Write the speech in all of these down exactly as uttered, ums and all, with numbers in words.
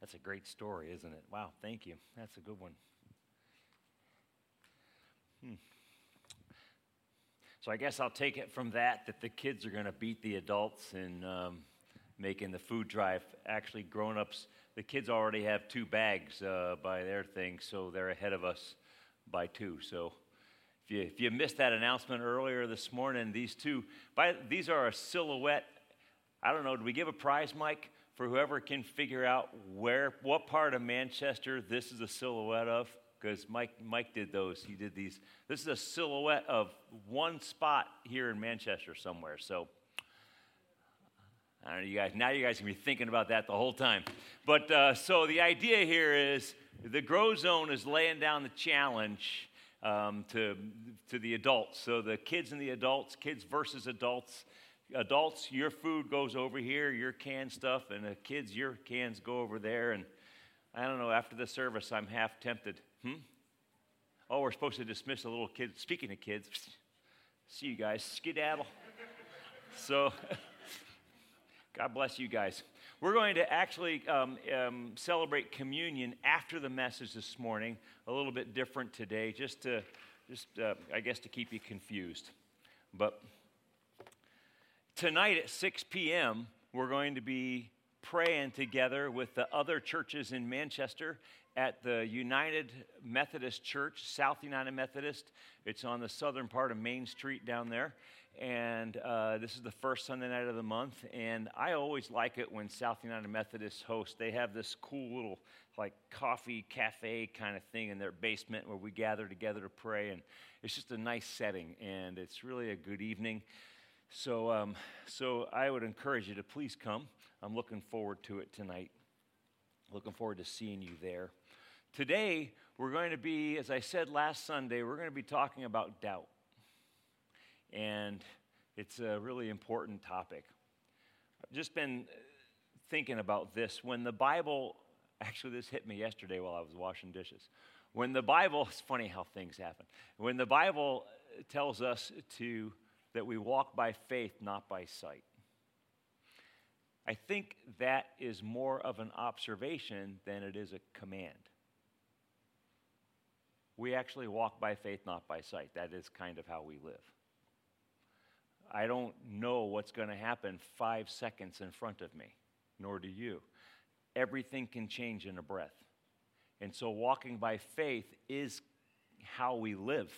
That's a great story, isn't it? Wow, thank you. That's a good one. Hmm. So I guess I'll take it from that that the kids are going to beat the adults in um, making the food drive. Actually, grown-ups, the kids already have two bags uh, by their thing, so they're ahead of us by two. So if you if you missed that announcement earlier this morning, these two, by these are a silhouette. I don't know. Did we give a prize, Mike, for whoever can figure out where, what part of Manchester this is a silhouette of? Because Mike Mike did those. He did these. This is a silhouette of one spot here in Manchester somewhere. So I don't know, you guys. Now you guys can be thinking about that the whole time. But uh, so the idea here is the Grow Zone is laying down the challenge um, to to the adults. So the kids and the adults, kids versus adults. Adults, your food goes over here, your canned stuff, and the kids, your cans go over there. And I don't know. After the service, I'm half tempted. Hmm? Oh, we're supposed to dismiss a little kid. Speaking of kids, see you guys. Skedaddle. So, God bless you guys. We're going to actually um, um, celebrate communion after the message this morning. A little bit different today, just to, just uh, I guess, to keep you confused. But tonight at six p.m., we're going to be praying together with the other churches in Manchester at the United Methodist Church, South United Methodist. It's on the southern part of Main Street down there. And uh, this is the first Sunday night of the month. And I always like it when South United Methodist hosts. They have this cool little like coffee cafe kind of thing in their basement where we gather together to pray. And it's just a nice setting. And it's really a good evening. So, um, so I would encourage you to please come. I'm looking forward to it tonight. Looking forward to seeing you there. Today, we're going to be, as I said last Sunday, we're going to be talking about doubt. And it's a really important topic. I've just been thinking about this. When the Bible, actually this hit me yesterday while I was washing dishes. When the Bible, it's funny how things happen. When the Bible tells us to that we walk by faith, not by sight. I think that is more of an observation than it is a command. We actually walk by faith, not by sight. That is kind of how we live. I don't know what's going to happen five seconds in front of me, nor do you. Everything can change in a breath. And so walking by faith is how we live.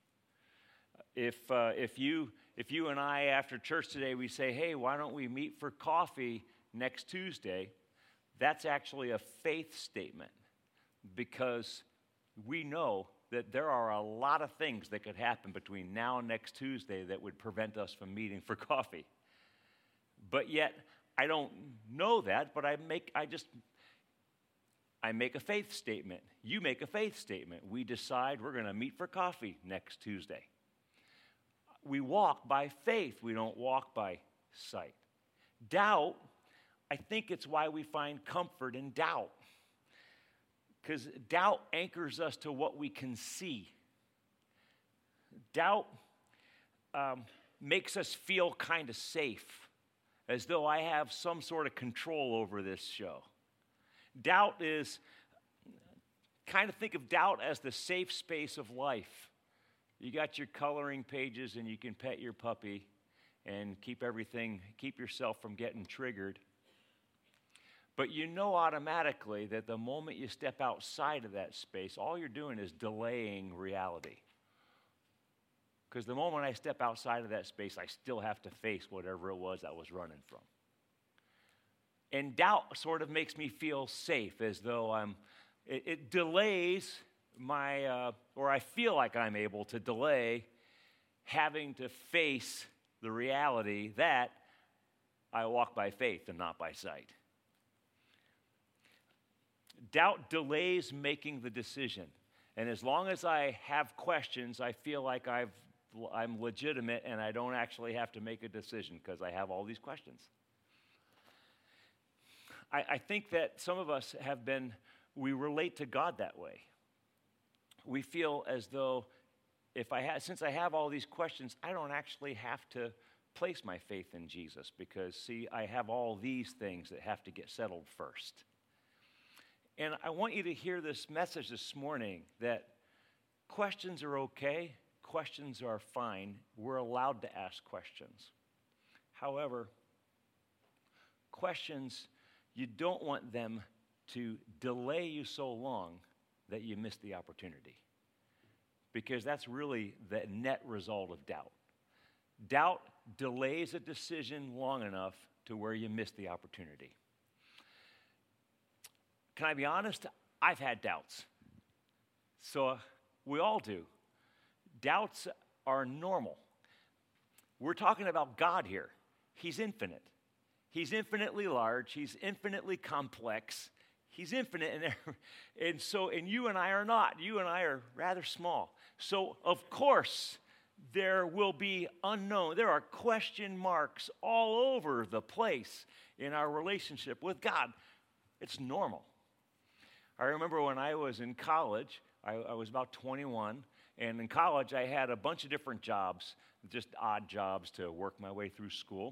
If uh, if you if you and I after church today we say, hey, why don't we meet for coffee next Tuesday? That's actually a faith statement because we know that there are a lot of things that could happen between now and next Tuesday that would prevent us from meeting for coffee. But yet I don't know that, but I make I just I make a faith statement. You make a faith statement. We decide we're going to meet for coffee next Tuesday. We walk by faith. We don't walk by sight. Doubt, I think it's why we find comfort in doubt. Because doubt anchors us to what we can see. Doubt um, makes us feel kind of safe, as though I have some sort of control over this show. Doubt is, kind of think of doubt as the safe space of life. You got your coloring pages and you can pet your puppy and keep everything, keep yourself from getting triggered. But you know automatically that the moment you step outside of that space, all you're doing is delaying reality. Because the moment I step outside of that space, I still have to face whatever it was I was running from. And doubt sort of makes me feel safe, as though I'm, it, it delays my, uh, or I feel like I'm able to delay having to face the reality that I walk by faith and not by sight. Doubt delays making the decision. And as long as I have questions, I feel like I've, I'm legitimate and I don't actually have to make a decision because I have all these questions. I, I think that some of us have been, we relate to God that way. We feel as though if I ha- since I have all these questions, I don't actually have to place my faith in Jesus because, see, I have all these things that have to get settled first. And I want you to hear this message this morning that questions are okay, questions are fine. We're allowed to ask questions. However, questions, you don't want them to delay you so long that you miss the opportunity. Because that's really the net result of doubt. Doubt delays a decision long enough to where you miss the opportunity. Can I be honest? I've had doubts. So we all do. Doubts are normal. We're talking about God here. He's infinite. He's infinitely large. He's infinitely complex. He's infinite. And, and so, and you and I are not. You and I are rather small. So, of course, there will be unknown. There are question marks all over the place in our relationship with God. It's normal. I remember when I was in college, I, I was about twenty-one, and in college I had a bunch of different jobs, just odd jobs to work my way through school.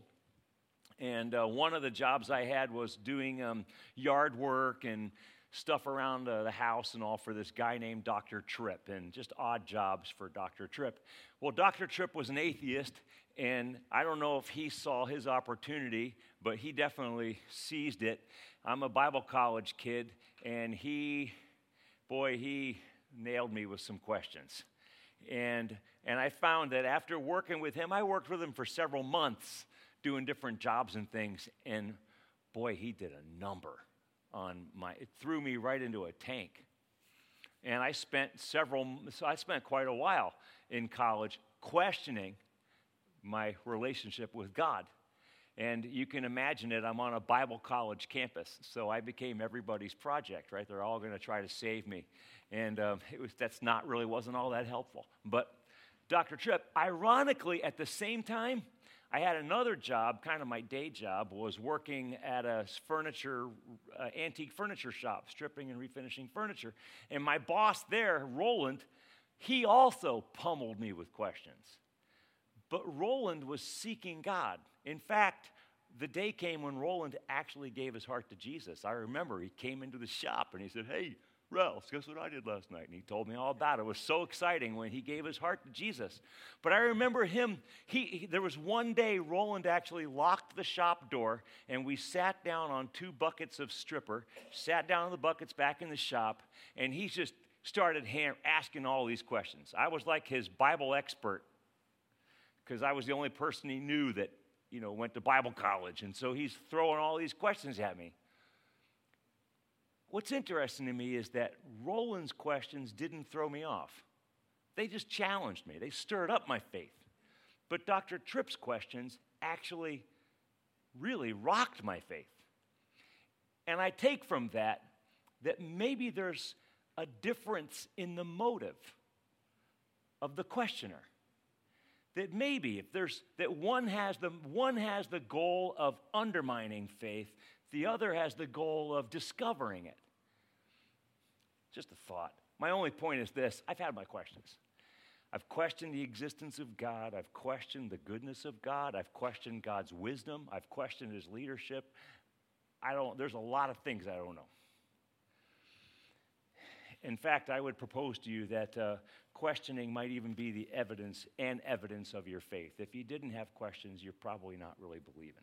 And uh, one of the jobs I had was doing um, yard work and stuff around uh, the house and all for this guy named Doctor Tripp, and just odd jobs for Doctor Tripp. Well, Doctor Tripp was an atheist, and I don't know if he saw his opportunity, but he definitely seized it. I'm a Bible college kid, and he, boy, he nailed me with some questions. And, and I found that after working with him, I worked with him for several months doing different jobs and things, and boy, he did a number on my, it threw me right into a tank. And I spent several, so I spent quite a while in college questioning my relationship with God. And you can imagine it, I'm on a Bible college campus, so I became everybody's project, right? They're all going to try to save me. And um, it was, that's not really, wasn't all that helpful. But Doctor Tripp, ironically, at the same time, I had another job, kind of my day job, was working at a furniture, uh, antique furniture shop, stripping and refinishing furniture. And my boss there, Roland, he also pummeled me with questions. But Roland was seeking God. In fact, the day came when Roland actually gave his heart to Jesus. I remember he came into the shop and he said, "Hey, Ralph, guess what I did last night?" And he told me all about it. It was so exciting when he gave his heart to Jesus. But I remember him, he, he there was one day Roland actually locked the shop door, and we sat down on two buckets of stripper, sat down on the buckets back in the shop, and he just started ham- asking all these questions. I was like his Bible expert, because I was the only person he knew that, you know, went to Bible college. And so he's throwing all these questions at me. What's interesting to me is that Roland's questions didn't throw me off. They just challenged me. They stirred up my faith. But Doctor Tripp's questions actually really rocked my faith. And I take from that that maybe there's a difference in the motive of the questioner. That maybe if there's that one has the one has the goal of undermining faith, the other has the goal of discovering it. Just a thought. My only point is this: I've had my questions. I've questioned the existence of God. I've questioned the goodness of God. I've questioned God's wisdom. I've questioned his leadership. I don't. There's a lot of things I don't know. In fact, I would propose to you that uh, questioning might even be the evidence and evidence of your faith. If you didn't have questions, you're probably not really believing.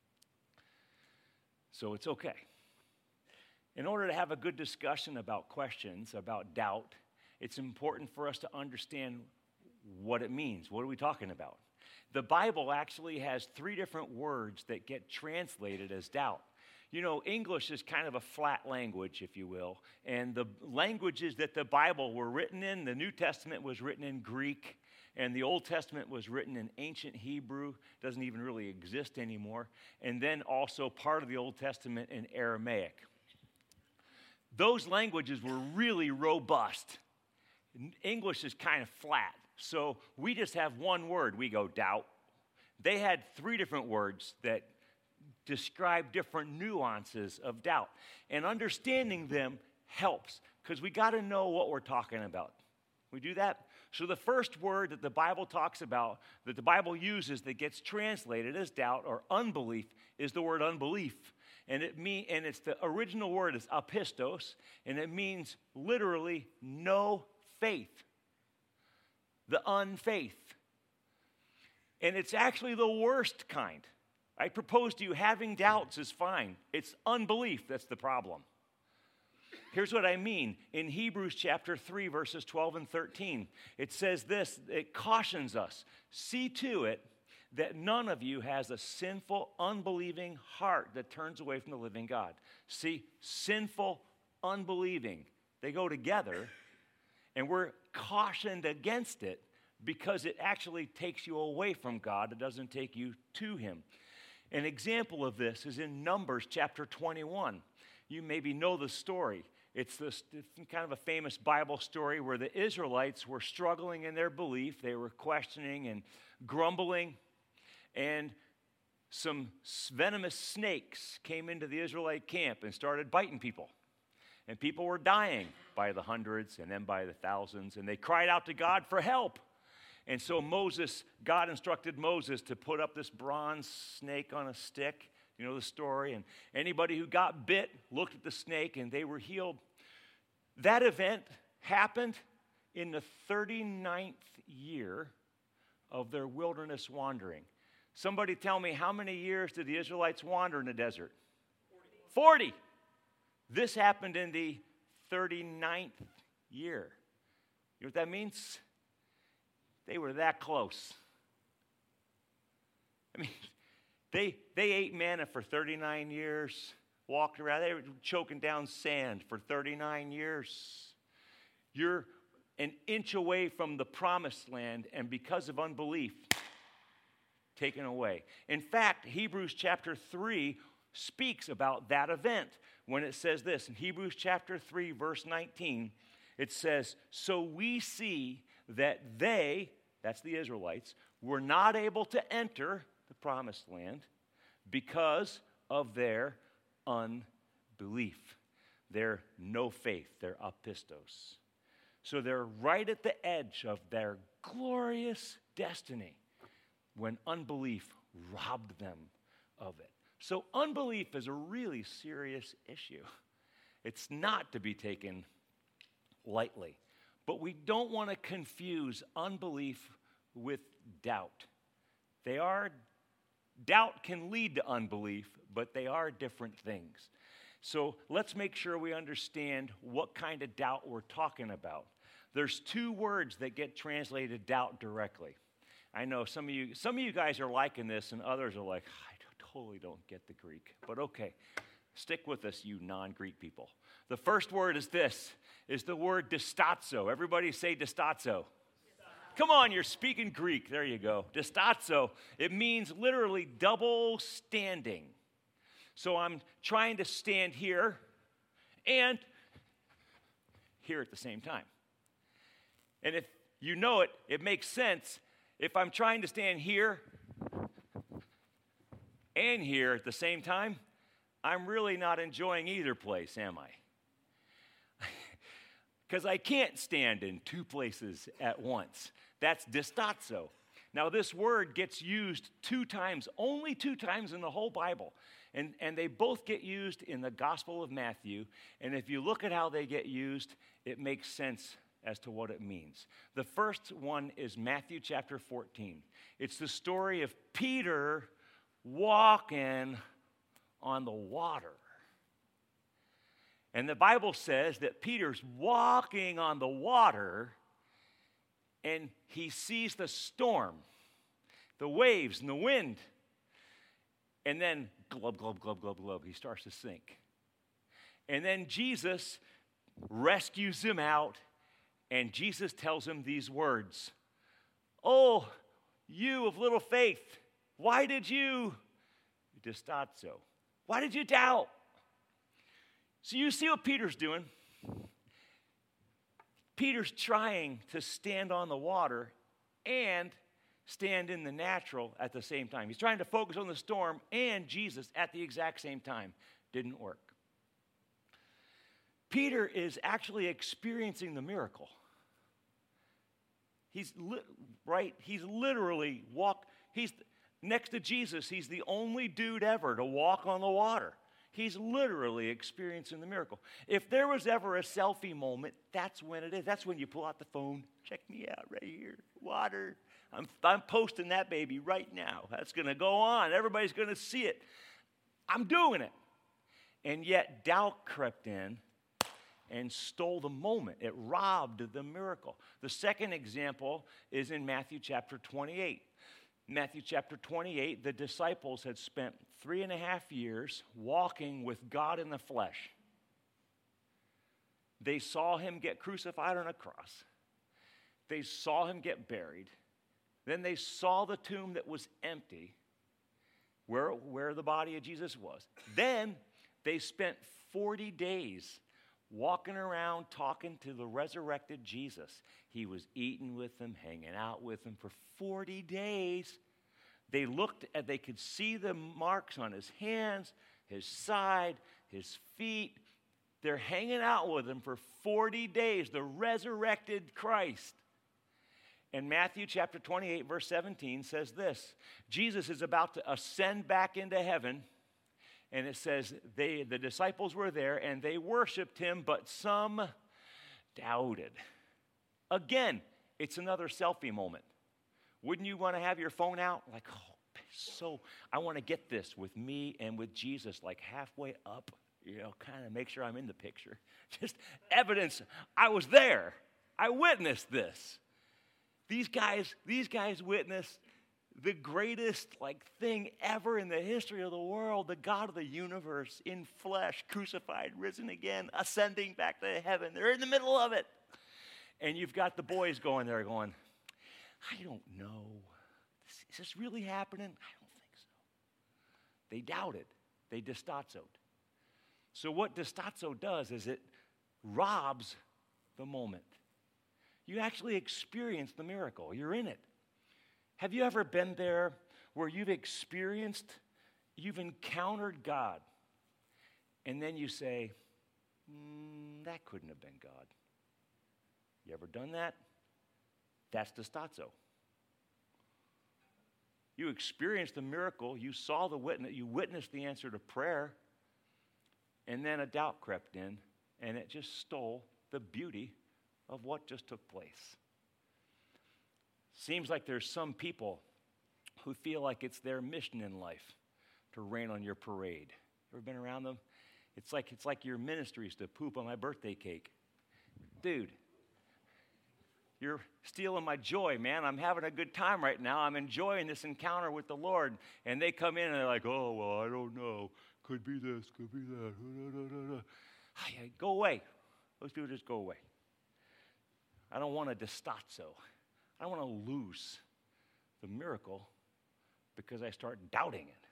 So it's okay. In order to have a good discussion about questions, about doubt, it's important for us to understand what it means. What are we talking about? The Bible actually has three different words that get translated as doubt. You know, English is kind of a flat language, if you will, and the languages that the Bible were written in, the New Testament was written in Greek, and the Old Testament was written in ancient Hebrew, doesn't even really exist anymore, and then also part of the Old Testament in Aramaic. Those languages were really robust. English is kind of flat, so we just have one word. We go doubt. They had three different words that describe different nuances of doubt. And understanding them helps, because we got to know what we're talking about. We do that? So the first word that the Bible talks about, that the Bible uses that gets translated as doubt or unbelief, is the word unbelief. And it mean, and it's the original word is apistos, and it means literally no faith, the unfaith. And it's actually the worst kind. I propose to you, having doubts is fine. It's unbelief that's the problem. Here's what I mean. In Hebrews chapter three, verses twelve and thirteen, it says this, it cautions us, see to it that none of you has a sinful, unbelieving heart that turns away from the living God. See, sinful, unbelieving, they go together, and we're cautioned against it because it actually takes you away from God. It doesn't take you to him. An example of this is in Numbers chapter twenty-one. You maybe know the story. It's this it's kind of a famous Bible story where the Israelites were struggling in their belief. They were questioning and grumbling. And some venomous snakes came into the Israelite camp and started biting people. And people were dying by the hundreds and then by the thousands. And they cried out to God for help. And so Moses, God instructed Moses to put up this bronze snake on a stick. You know the story. And anybody who got bit looked at the snake and they were healed. That event happened in the thirty-ninth year of their wilderness wandering. Somebody tell me, how many years did the Israelites wander in the desert? forty. forty. This happened in the thirty-ninth year. You know what that means? They were that close. I mean, they, they ate manna for thirty-nine years, walked around. They were choking down sand for thirty-nine years. You're an inch away from the promised land, and because of unbelief, taken away. In fact, Hebrews chapter three speaks about that event when it says this. In Hebrews chapter three, verse nineteen, it says, so we see that they, that's the Israelites, were not able to enter the promised land because of their unbelief, their no faith, their apistos. So they're right at the edge of their glorious destiny when unbelief robbed them of it. So unbelief is a really serious issue. It's not to be taken lightly. But we don't want to confuse unbelief with doubt. They are, doubt can lead to unbelief, but they are different things. So let's make sure we understand what kind of doubt we're talking about. There's two words that get translated doubt directly. I know some of you some of you guys are liking this, and others are like, I totally don't get the Greek. But okay, stick with us, you non-Greek people. The first word is this, is the word distazo. Everybody say distazo. Come on, you're speaking Greek. There you go. Distazo. It means literally double standing. So I'm trying to stand here and here at the same time. And if you know it, it makes sense. If I'm trying to stand here and here at the same time, I'm really not enjoying either place, am I? Because I can't stand in two places at once. That's distazo. Now, this word gets used two times, only two times in the whole Bible. And, and they both get used in the Gospel of Matthew. And if you look at how they get used, it makes sense as to what it means. The first one is Matthew chapter fourteen. It's the story of Peter walking on the water. And the Bible says that Peter's walking on the water and he sees the storm, the waves and the wind. And then glub, glub, glub, glub, glub, he starts to sink. And then Jesus rescues him out, and Jesus tells him these words. Oh, you of little faith, why did you distazo? Why did you doubt? So you see what Peter's doing. Peter's trying to stand on the water and stand in the natural at the same time. He's trying to focus on the storm and Jesus at the exact same time. Didn't work. Peter is actually experiencing the miracle. He's li- right. He's literally walk. He's next to Jesus. He's the only dude ever to walk on the water. He's literally experiencing the miracle. If there was ever a selfie moment, that's when it is. That's when you pull out the phone. Check me out right here. Water. I'm, I'm posting that baby right now. That's going to go on. Everybody's going to see it. I'm doing it. And yet doubt crept in and stole the moment. It robbed the miracle. The second example is in Matthew chapter twenty-eight. Matthew chapter twenty-eight, the disciples had spent three and a half years walking with God in the flesh. They saw him get crucified on a cross. They saw him get buried. Then they saw the tomb that was empty, where, where the body of Jesus was. Then they spent forty days walking around talking to the resurrected Jesus. He was eating with them, hanging out with them for forty days. They looked at, they could see the marks on his hands, his side, his feet. They're hanging out with him for forty days, the resurrected Christ. And Matthew chapter twenty-eight, verse seventeen says this. Jesus is about to ascend back into heaven. And it says they, the disciples were there and they worshiped him, but some doubted. Again, it's another selfie moment. Wouldn't you want to have your phone out? Like, oh, so I want to get this with me and with Jesus, like halfway up, you know, kind of make sure I'm in the picture. Just evidence. I was there. I witnessed this. These guys, these guys witnessed the greatest like thing ever in the history of the world, the God of the universe in flesh, crucified, risen again, ascending back to heaven. They're in the middle of it. And you've got the boys going there going, I don't know. Is this really happening? I don't think so. They doubted. They distazoed. So what distazo does is it robs the moment. You actually experience the miracle. You're in it. Have you ever been there where you've experienced, you've encountered God, and then you say, mm, that couldn't have been God? You ever done that? That's distazo. You experienced the miracle, you saw the witness, you witnessed the answer to prayer, and then a doubt crept in, and it just stole the beauty of what just took place. Seems like there's some people who feel like it's their mission in life to rain on your parade. Ever been around them? It's like it's like your ministry is to poop on my birthday cake. Dude, you're stealing my joy, man. I'm having a good time right now. I'm enjoying this encounter with the Lord. And they come in and they're like, oh, well, I don't know. Could be this, could be that. Go away. Those people just go away. I don't want a distazo. I don't want to lose the miracle because I start doubting it.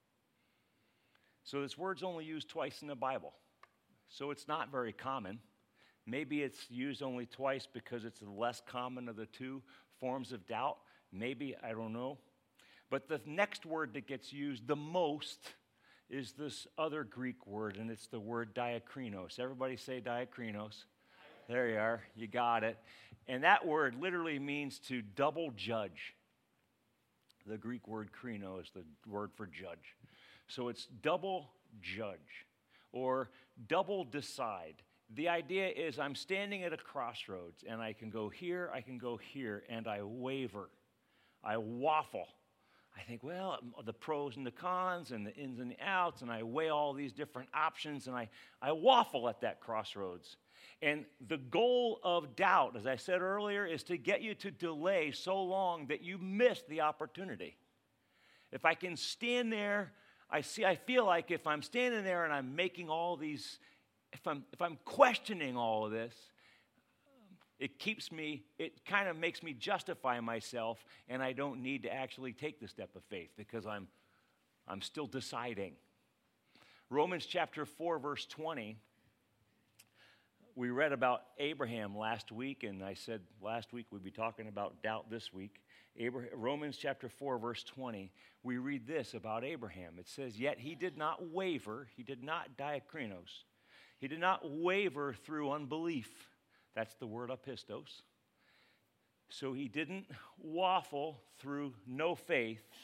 So this word's only used twice in the Bible. So it's not very common. Maybe it's used only twice because it's the less common of the two forms of doubt. Maybe, I don't know. But the next word that gets used the most is this other Greek word, and it's the word diakrinos. Everybody say diakrinos. There you are. You got it. And that word literally means to double judge. The Greek word krino is the word for judge. So it's double judge or double decide. The idea is I'm standing at a crossroads and I can go here, I can go here, and I waver. I waffle. I think, well, the pros and the cons and the ins and the outs, and I weigh all these different options, and I, I waffle at that crossroads. And the goal of doubt, as I said earlier, is to get you to delay so long that you miss the opportunity. If I can stand there, I see, I feel like if I'm standing there and I'm making all these, if I'm if I'm questioning all of this, it keeps me, it kind of makes me justify myself, and I don't need to actually take the step of faith because I'm I'm still deciding. Romans chapter four, verse twenty. We read about Abraham last week, and I said last week we'd be talking about doubt this week. Abraham, Romans chapter four, verse twenty, we read this about Abraham. It says, yet he did not waver, he did not diakrinos. He did not waver through unbelief. That's the word apistos. So he didn't waffle through no faith,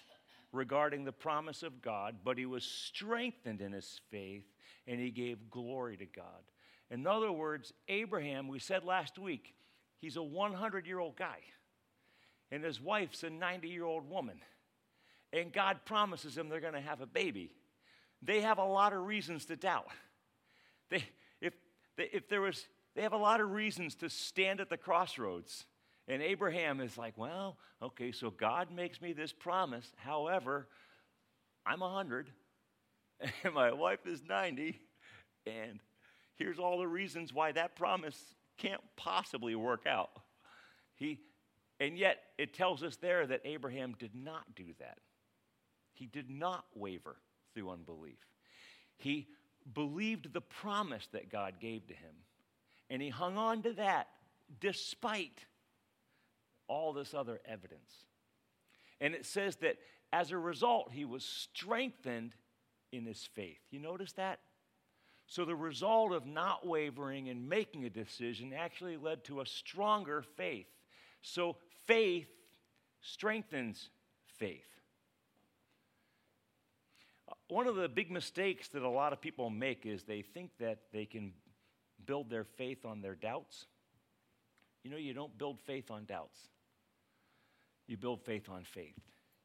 regarding the promise of God, but he was strengthened in his faith, and he gave glory to God. In other words, Abraham, we said last week, he's a hundred-year-old guy, and his wife's a ninety-year-old woman, and God promises him they're going to have a baby. They have a lot of reasons to doubt. They, if, they, if there was, they have a lot of reasons to stand at the crossroads. And Abraham is like, well, okay, so God makes me this promise. However, I'm one hundred, and my wife is ninety, and here's all the reasons why that promise can't possibly work out. He, and yet, it tells us there that Abraham did not do that. He did not waver through unbelief. He believed the promise that God gave to him, and he hung on to that despite all this other evidence. And it says that as a result, he was strengthened in his faith. You notice that? So the result of not wavering and making a decision actually led to a stronger faith. So faith strengthens faith. One of the big mistakes that a lot of people make is they think that they can build their faith on their doubts. You know, you don't build faith on doubts. You build faith on faith.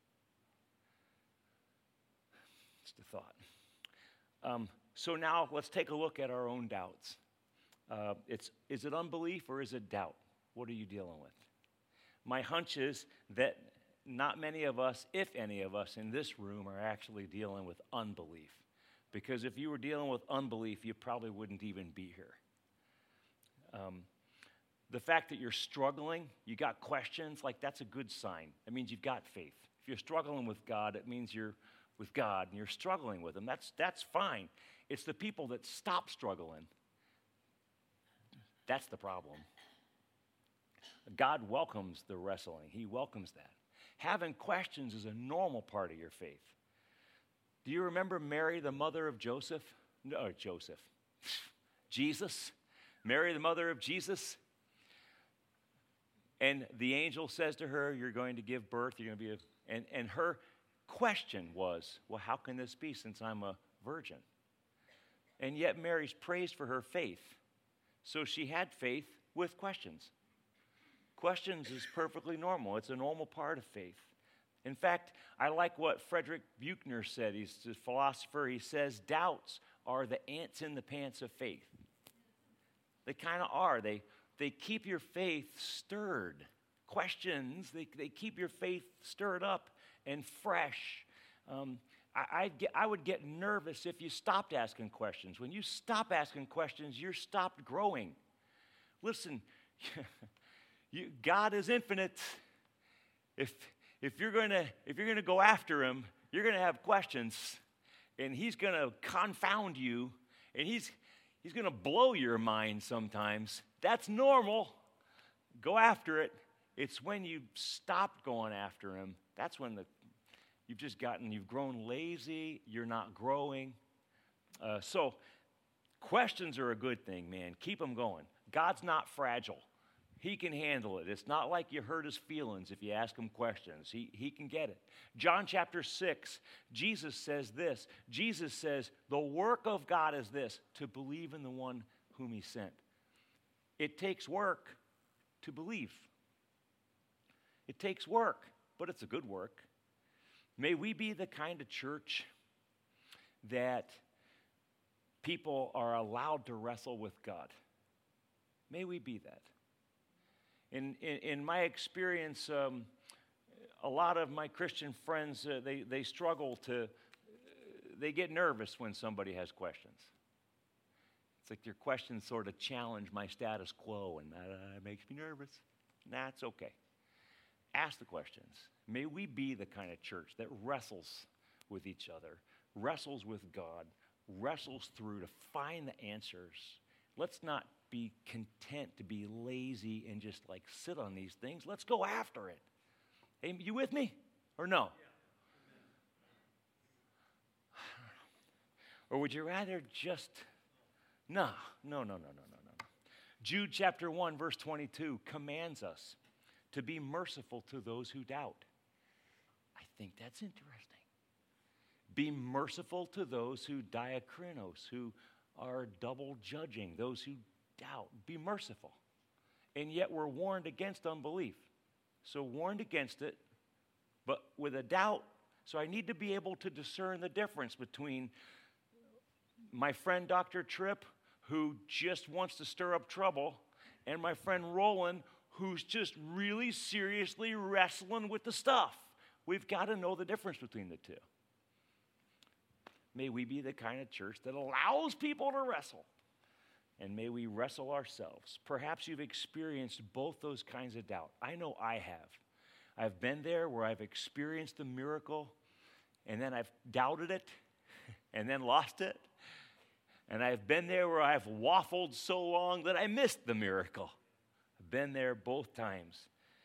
Just a thought. Um, so now let's take a look at our own doubts. Uh, it's, is it unbelief or is it doubt? What are you dealing with? My hunch is that not many of us, if any of us in this room, are actually dealing with unbelief. Because if you were dealing with unbelief, you probably wouldn't even be here. Um, The fact that you're struggling, you got questions, like that's a good sign. That means you've got faith. If you're struggling with God, it means you're with God and you're struggling with him. That's, that's fine. It's the people that stop struggling. That's the problem. God welcomes the wrestling. He welcomes that. Having questions is a normal part of your faith. Do you remember Mary, the mother of Joseph? No, Joseph. Jesus. Mary, the mother of Jesus. And the angel says to her, you're going to give birth, you're going to be a, and, and her question was, well, how can this be since I'm a virgin? And yet Mary's praised for her faith. So she had faith with questions. Questions is perfectly normal. It's a normal part of faith. In fact, I like what Frederick Buechner said. He's a philosopher. He says, doubts are the ants in the pants of faith. They kind of are. They They keep your faith stirred. Questions, they, they keep your faith stirred up and fresh. Um, I, I'd get, I would get nervous if you stopped asking questions. When you stop asking questions, you're stopped growing. Listen, you, God is infinite. If, if you're gonna, if you're gonna go after him, you're gonna have questions, and he's gonna confound you, and he's He's going to blow your mind sometimes. That's normal. Go after it. It's when you've stopped going after him. That's when the, you've just gotten, you've grown lazy. You're not growing. Uh, so questions are a good thing, man. Keep them going. God's not fragile. He can handle it. It's not like you hurt his feelings if you ask him questions. He, he can get it. John chapter six, Jesus says this. Jesus says, the work of God is this, to believe in the one whom he sent. It takes work to believe. It takes work, but it's a good work. May we be the kind of church that people are allowed to wrestle with God. May we be that. In, in, in my experience, um, a lot of my Christian friends, uh, they, they struggle to, uh, they get nervous when somebody has questions. It's like their questions sort of challenge my status quo, and that uh, makes me nervous. Nah, it's okay. Ask the questions. May we be the kind of church that wrestles with each other, wrestles with God, wrestles through to find the answers. Let's not be content to be lazy and just like sit on these things. Let's go after it. Hey, you with me or no? Or would you rather just, no, no, no, no, no, no, no. Jude chapter one, verse twenty-two commands us to be merciful to those who doubt. I think that's interesting. Be merciful to those who diakrinos, who are double judging, those who doubt. Be merciful. And yet we're warned against unbelief. So warned against it, but with a doubt. So I need to be able to discern the difference between my friend Doctor Tripp, who just wants to stir up trouble, and my friend Roland, who's just really seriously wrestling with the stuff. We've got to know the difference between the two. May we be the kind of church that allows people to wrestle. And may we wrestle ourselves. Perhaps you've experienced both those kinds of doubt. I know I have. I've been there where I've experienced the miracle, and then I've doubted it, and then lost it. And I've been there where I've waffled so long that I missed the miracle. I've been there both times.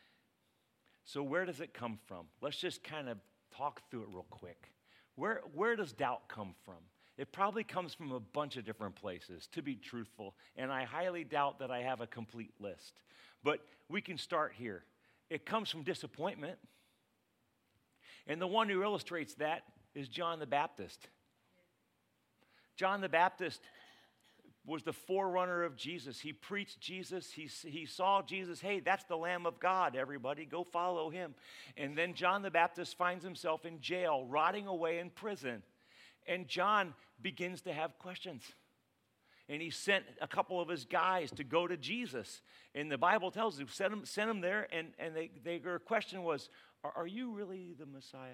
So where does it come from? Let's just kind of talk through it real quick. Where, where does doubt come from? It probably comes from a bunch of different places, to be truthful, and I highly doubt that I have a complete list. But we can start here. It comes from disappointment, and the one who illustrates that is John the Baptist. John the Baptist was the forerunner of Jesus. He preached Jesus. He, he saw Jesus. Hey, that's the Lamb of God, everybody. Go follow him. And then John the Baptist finds himself in jail, rotting away in prison. And John begins to have questions. And he sent a couple of his guys to go to Jesus. And the Bible tells us, sent him, sent him there, and, and they, they, their question was, are, are you really the Messiah?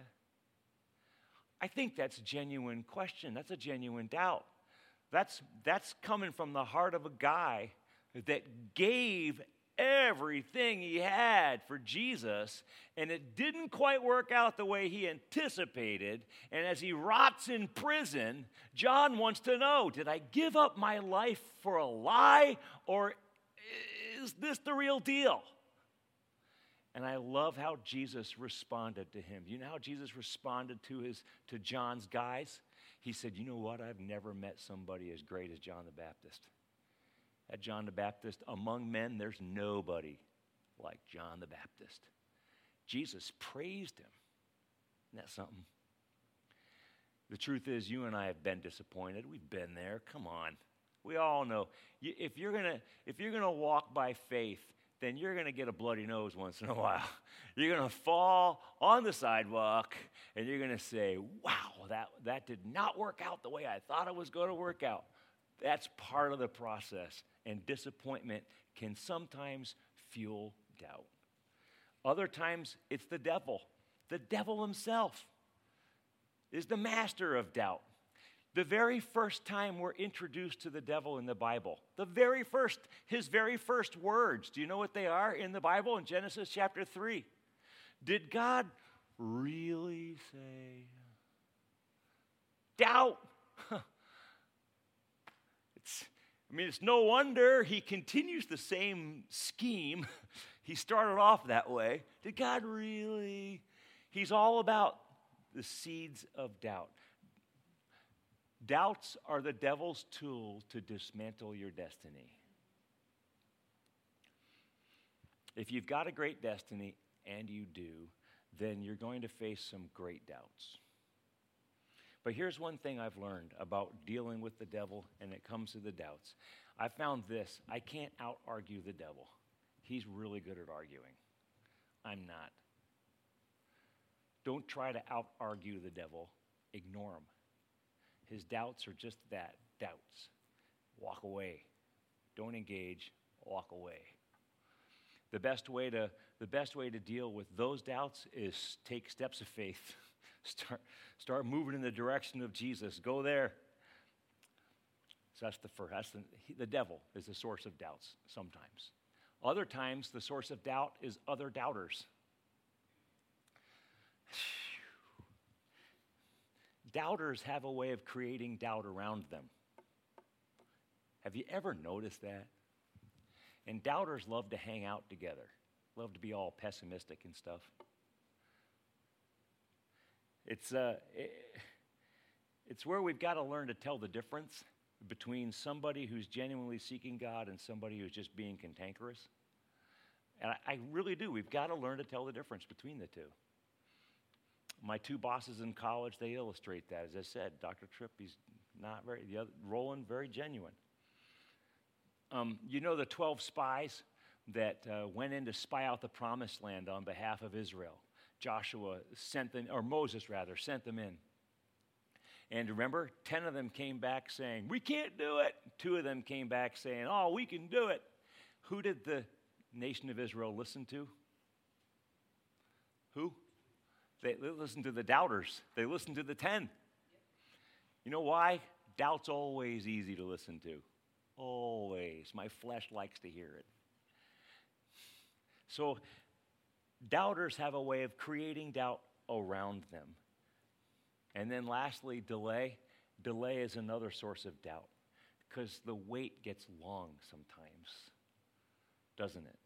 I think that's a genuine question. That's a genuine doubt. That's, that's coming from the heart of a guy that gave everything he had for Jesus, and it didn't quite work out the way he anticipated. And as he rots in prison, John wants to know, did I give up my life for a lie, or is this the real deal? And I love how Jesus responded to him. You know how Jesus responded to his to John's guys? He said, you know what? I've never met somebody as great as John the Baptist. At John the Baptist, among men, there's nobody like John the Baptist. Jesus praised him. Isn't that something? The truth is, you and I have been disappointed. We've been there. Come on. We all know. If you're gonna, if you're gonna walk by faith, then you're going to get a bloody nose once in a while. You're going to fall on the sidewalk, and you're going to say, wow, that, that did not work out the way I thought it was going to work out. That's part of the process, and disappointment can sometimes fuel doubt. Other times, it's the devil. The devil himself is the master of doubt. The very first time we're introduced to the devil in the Bible, the very first, his very first words, do you know what they are in the Bible in Genesis chapter three? Did God really say? Doubt. It's, I mean, it's no wonder he continues the same scheme. He started off that way. Did God really? He's all about the seeds of doubt. Doubts are the devil's tool to dismantle your destiny. If you've got a great destiny, and you do, then you're going to face some great doubts. But here's one thing I've learned about dealing with the devil, and it comes to the doubts. I found this: I can't out-argue the devil. He's really good at arguing. I'm not. Don't try to out-argue the devil. Ignore him. His doubts are just that, doubts. Walk away. Don't engage. Walk away. The best way to, the best way to deal with those doubts is take steps of faith. Start, start moving in the direction of Jesus. Go there. So that's the first. That's the, the devil is the source of doubts sometimes. Other times, the source of doubt is other doubters. Doubters have a way of creating doubt around them. Have you ever noticed that? And doubters love to hang out together, love to be all pessimistic and stuff. It's, uh, it, it's where we've got to learn to tell the difference between somebody who's genuinely seeking God and somebody who's just being cantankerous. And I, I really do. We've got to learn to tell the difference between the two. My two bosses in college, they illustrate that. As I said, Doctor Tripp, he's not very, the other, Roland, very genuine. Um, you know the twelve spies that uh, went in to spy out the promised land on behalf of Israel? Joshua sent them, or Moses rather, sent them in. And remember, ten of them came back saying, we can't do it. Two of them came back saying, oh, we can do it. Who did the nation of Israel listen to? Who? They listened to the doubters. They listened to the ten. You know why? Doubt's always easy to listen to. Always. My flesh likes to hear it. So, doubters have a way of creating doubt around them. And then lastly, delay. Delay is another source of doubt because the wait gets long sometimes, doesn't it?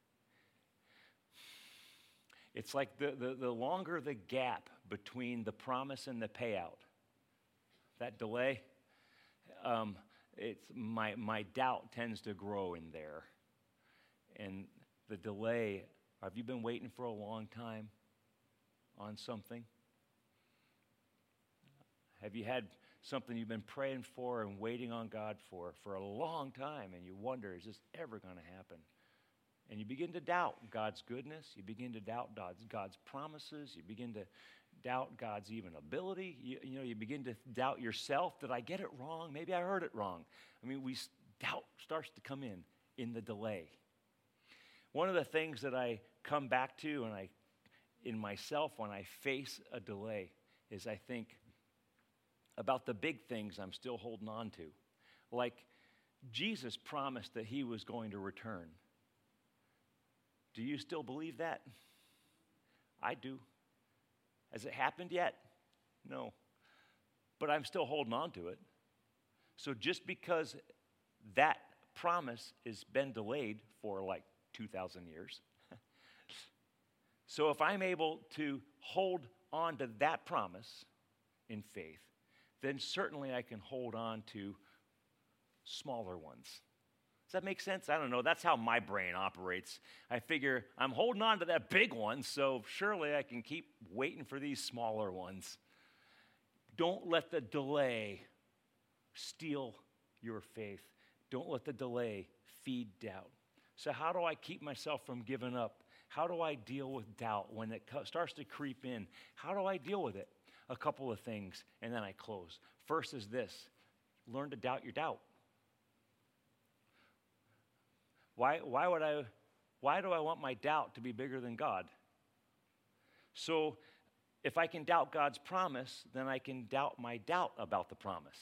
It's like the, the, the longer the gap between the promise and the payout, that delay, um, it's my, my doubt tends to grow in there. And the delay, have you been waiting for a long time on something? Have you had something you've been praying for and waiting on God for for a long time, and you wonder, is this ever going to happen? And you begin to doubt God's goodness. You begin to doubt God's, God's promises. You begin to doubt God's even ability. You, you know, you begin to doubt yourself. Did I get it wrong? Maybe I heard it wrong. I mean, we doubt starts to come in in the delay. One of the things that I come back to and I, in myself when I face a delay is I think about the big things I'm still holding on to. Like Jesus promised that he was going to return. Do you still believe that? I do. Has it happened yet? No. But I'm still holding on to it. So just because that promise has been delayed for like two thousand years, so if I'm able to hold on to that promise in faith, then certainly I can hold on to smaller ones. Does that make sense? I don't know. That's how my brain operates. I figure I'm holding on to that big one, so surely I can keep waiting for these smaller ones. Don't let the delay steal your faith. Don't let the delay feed doubt. So how do I keep myself from giving up? How do I deal with doubt when it starts to creep in? How do I deal with it? A couple of things, and then I close. First is this: learn to doubt your doubt. Why, why would I, why do I want my doubt to be bigger than God? So if I can doubt God's promise, then I can doubt my doubt about the promise.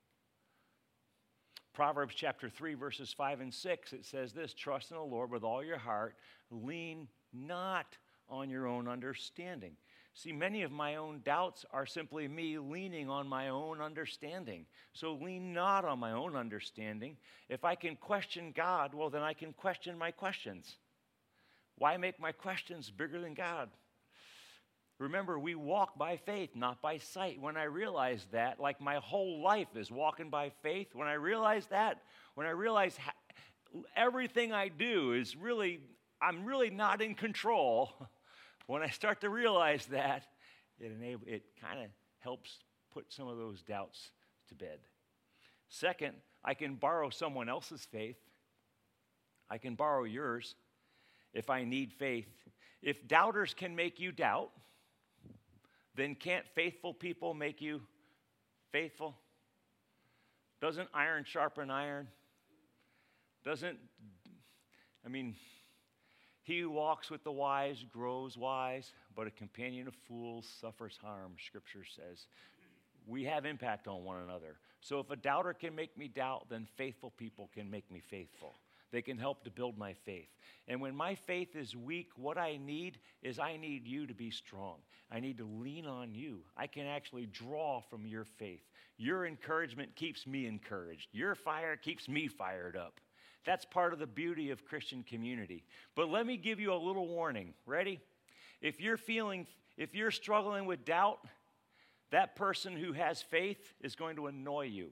Proverbs chapter three, verses five and six, it says this: trust in the Lord with all your heart, lean not on your own understanding. See, many of my own doubts are simply me leaning on my own understanding. So lean not on my own understanding. If I can question God, well, then I can question my questions. Why make my questions bigger than God? Remember, we walk by faith, not by sight. When I realize that, like my whole life is walking by faith, when I realize that, when I realize ha- everything I do is really, I'm really not in control. When I start to realize that, it enable, it kind of helps put some of those doubts to bed. Second, I can borrow someone else's faith. I can borrow yours if I need faith. If doubters can make you doubt, then can't faithful people make you faithful? Doesn't iron sharpen iron? Doesn't, I mean... He who walks with the wise grows wise, but a companion of fools suffers harm, Scripture says. We have impact on one another. So if a doubter can make me doubt, then faithful people can make me faithful. They can help to build my faith. And when my faith is weak, what I need is I need you to be strong. I need to lean on you. I can actually draw from your faith. Your encouragement keeps me encouraged. Your fire keeps me fired up. That's part of the beauty of Christian community. But let me give you a little warning. Ready? If you're feeling, if you're struggling with doubt, that person who has faith is going to annoy you.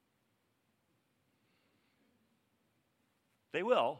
They will,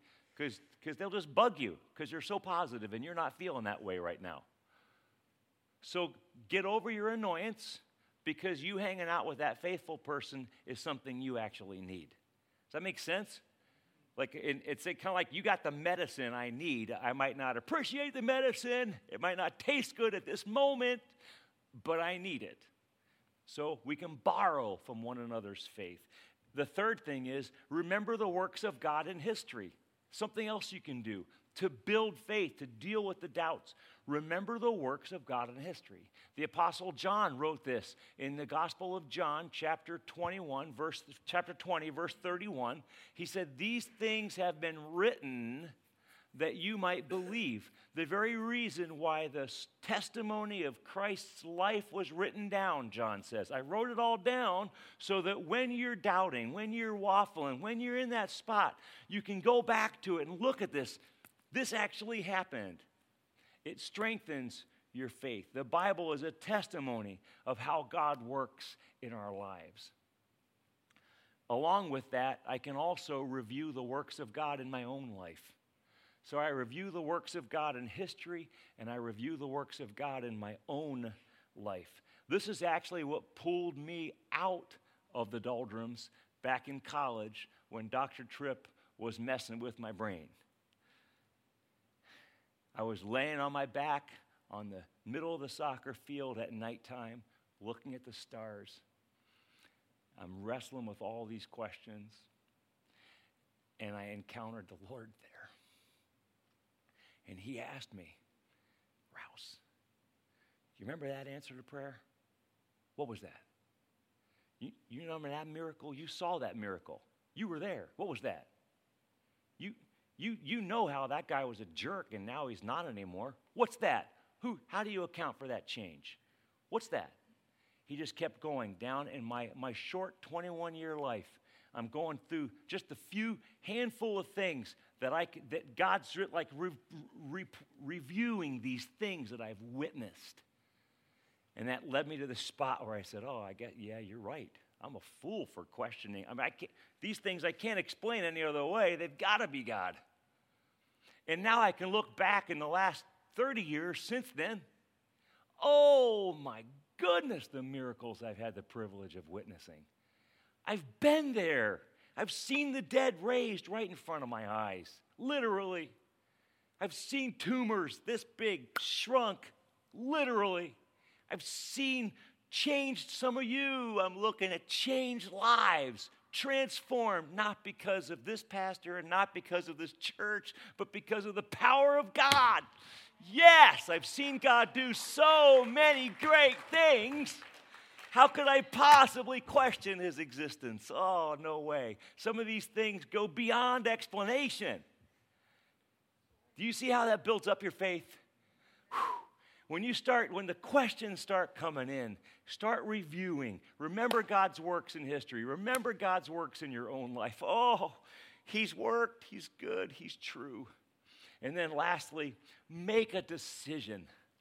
because they'll just bug you because you're so positive and you're not feeling that way right now. So get over your annoyance, because you hanging out with that faithful person is something you actually need. Does that make sense? Like it, it's kind of like you got the medicine I need. I might not appreciate the medicine. It might not taste good at this moment, but I need it. So we can borrow from one another's faith. The third thing is, remember the works of God in history. Something else you can do to build faith, to deal with the doubts. Remember the works of God in history. The Apostle John wrote this in the Gospel of John, chapter twenty-one, verse chapter twenty, verse thirty-one. He said, "These things have been written that you might believe." The very reason why the testimony of Christ's life was written down, John says. I wrote it all down so that when you're doubting, when you're waffling, when you're in that spot, you can go back to it and look at this. This actually happened. It strengthens your faith. The Bible is a testimony of how God works in our lives. Along with that, I can also review the works of God in my own life. So I review the works of God in history, and I review the works of God in my own life. This is actually what pulled me out of the doldrums back in college when Doctor Tripp was messing with my brain. I was laying on my back on the middle of the soccer field at nighttime, looking at the stars. I'm wrestling with all these questions, and I encountered the Lord there. And he asked me, "Rouse, do you remember that answer to prayer? What was that? You, you remember that miracle? You saw that miracle. You were there. What was that? You, you, you know how that guy was a jerk and now he's not anymore. What's that? Who? How do you account for that change? What's that?" He just kept going down in my, my short twenty-one-year life. I'm going through just a few handful of things that I that God's like re, re, reviewing these things that I've witnessed, and that led me to the spot where I said, "Oh, I get, yeah, you're right. I'm a fool for questioning. I mean, I can't, these things I can't explain any other way. They've got to be God." And now I can look back in the last thirty years since then. Oh my goodness, the miracles I've had the privilege of witnessing. I've been there. I've seen the dead raised right in front of my eyes, literally. I've seen tumors this big shrunk, literally. I've seen changed some of you. I'm looking at changed lives, transformed, not because of this pastor and not because of this church, but because of the power of God. Yes, I've seen God do so many great things. How could I possibly question his existence? Oh, no way. Some of these things go beyond explanation. Do you see how that builds up your faith? Whew. When you start, when the questions start coming in, start reviewing. Remember God's works in history. Remember God's works in your own life. Oh, he's worked, he's good, he's true. And then lastly, make a decision.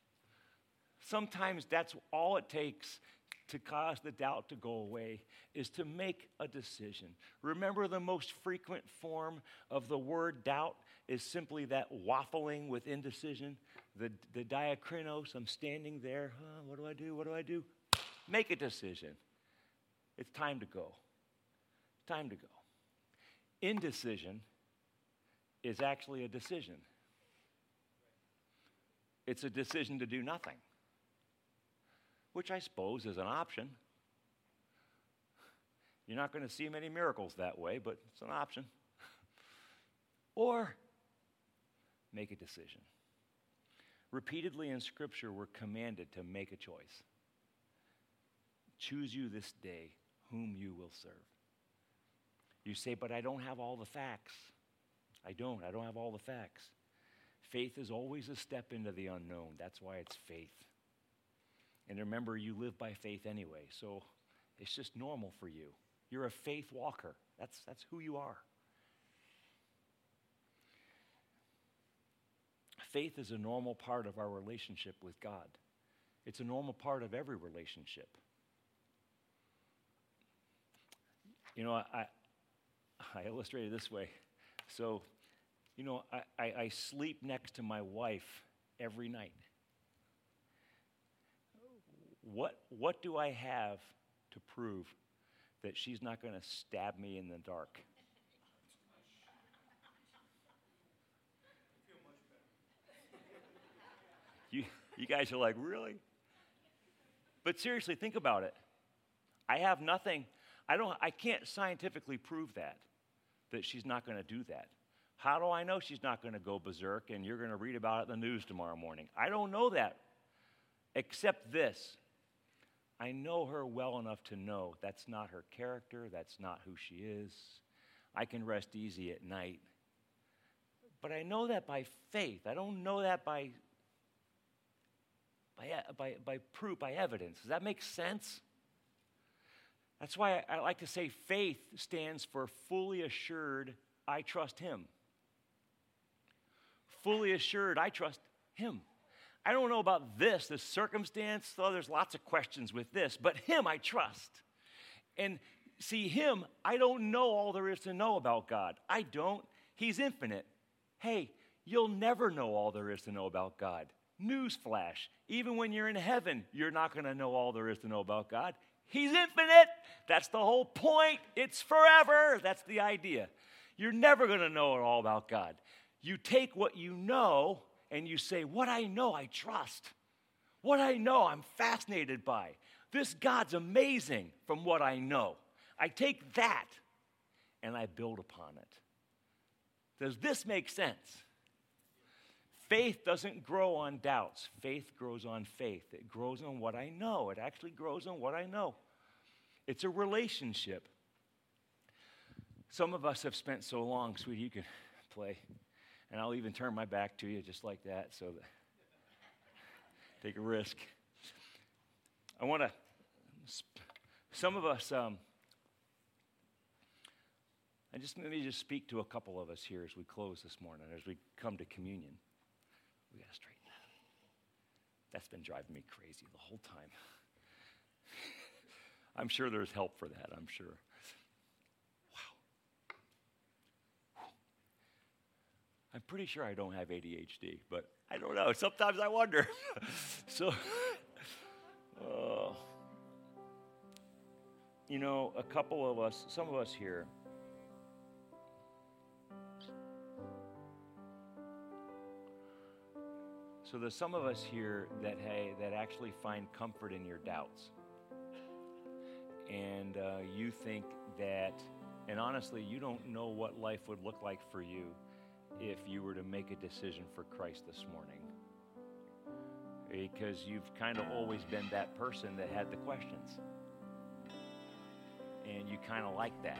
Sometimes that's all it takes to cause the doubt to go away, is to make a decision. Remember, the most frequent form of the word doubt is simply that waffling with indecision. The, the diakrinos, I'm standing there, huh, what do I do, what do I do? Make a decision. It's time to go. Time to go. Indecision is actually a decision. It's a decision to do nothing, which I suppose is an option. You're not going to see many miracles that way, but it's an option. Or make a decision. Repeatedly in Scripture, we're commanded to make a choice. Choose you this day whom you will serve. You say, "But I don't have all the facts." I don't. I don't have all the facts. Faith is always a step into the unknown. That's why it's faith. And remember, you live by faith anyway, so it's just normal for you. You're a faith walker. That's, that's who you are. Faith is a normal part of our relationship with God. It's a normal part of every relationship. You know, I, I illustrate it this way. So, you know, I, I, I sleep next to my wife every night. what, what do I have to prove that she's not going to stab me in the dark? You, you guys are like, really? But seriously, think about it. I have nothing. I don't. I can't scientifically prove that, that she's not going to do that. How do I know she's not going to go berserk and you're going to read about it in the news tomorrow morning? I don't know that, except this. I know her well enough to know that's not her character, that's not who she is. I can rest easy at night. But I know that by faith. I don't know that by, by, by, by proof, by evidence. Does that make sense? That's why I, I like to say faith stands for fully assured, I trust him. Fully assured, I trust him. I don't know about this, this circumstance, though there's lots of questions with this, but him I trust. And see, him, I don't know all there is to know about God. I don't. He's infinite. Hey, you'll never know all there is to know about God. Newsflash, even when you're in heaven, you're not going to know all there is to know about God. He's infinite. That's the whole point. It's forever. That's the idea. You're never going to know it all about God. You take what you know and you say, what I know, I trust. What I know, I'm fascinated by. This God's amazing from what I know. I take that and I build upon it. Does this make sense? Faith doesn't grow on doubts. Faith grows on faith. It grows on what I know. It actually grows on what I know. It's a relationship. Some of us have spent so long, sweetie, you can play. And I'll even turn my back to you just like that so that take a risk. I want to, some of us, um, I just, let me just speak to a couple of us here as we close this morning, as we come to communion. We got to straighten that up. That's been driving me crazy the whole time. I'm sure there's help for that, I'm sure. Wow. I'm pretty sure I don't have A D H D, but I don't know. Sometimes I wonder. so, uh, you know, a couple of us, some of us here, so there's some of us here that, hey, that actually find comfort in your doubts. And uh, you think that, and honestly, you don't know what life would look like for you if you were to make a decision for Christ this morning. Because you've kind of always been that person that had the questions. And you kind of like that.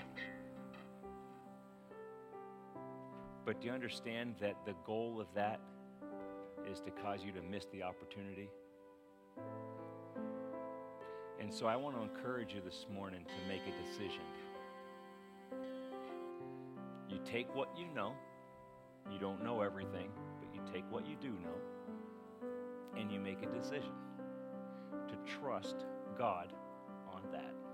But do you understand that the goal of that is to cause you to miss the opportunity? And so I want to encourage you this morning to make a decision. You take what you know. You don't know everything, but you take what you do know, and you make a decision to trust God on that.